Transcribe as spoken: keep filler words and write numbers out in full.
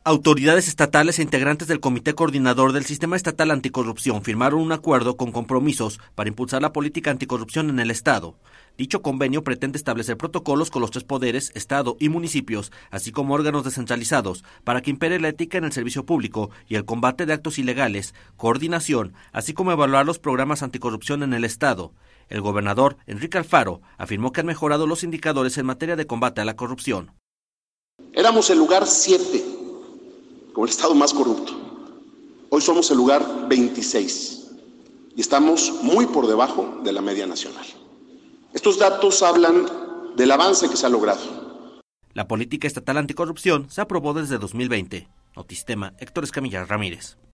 Autoridades estatales e integrantes del Comité Coordinador del Sistema Estatal Anticorrupción firmaron un acuerdo con compromisos para impulsar la política anticorrupción en el Estado. Dicho convenio pretende establecer protocolos con los tres poderes, Estado y municipios, así como órganos descentralizados, para que impere la ética en el servicio público y el combate de actos ilegales, coordinación, así como evaluar los programas anticorrupción en el Estado. El gobernador, Enrique Alfaro, afirmó que han mejorado los indicadores en materia de combate a la corrupción. Éramos el lugar siete. Como el estado más corrupto. Hoy somos el lugar veintiséis y estamos muy por debajo de la media nacional. Estos datos hablan del avance que se ha logrado. La política estatal anticorrupción se aprobó desde dos mil veinte. Notistema, Héctor Escamilla Ramírez.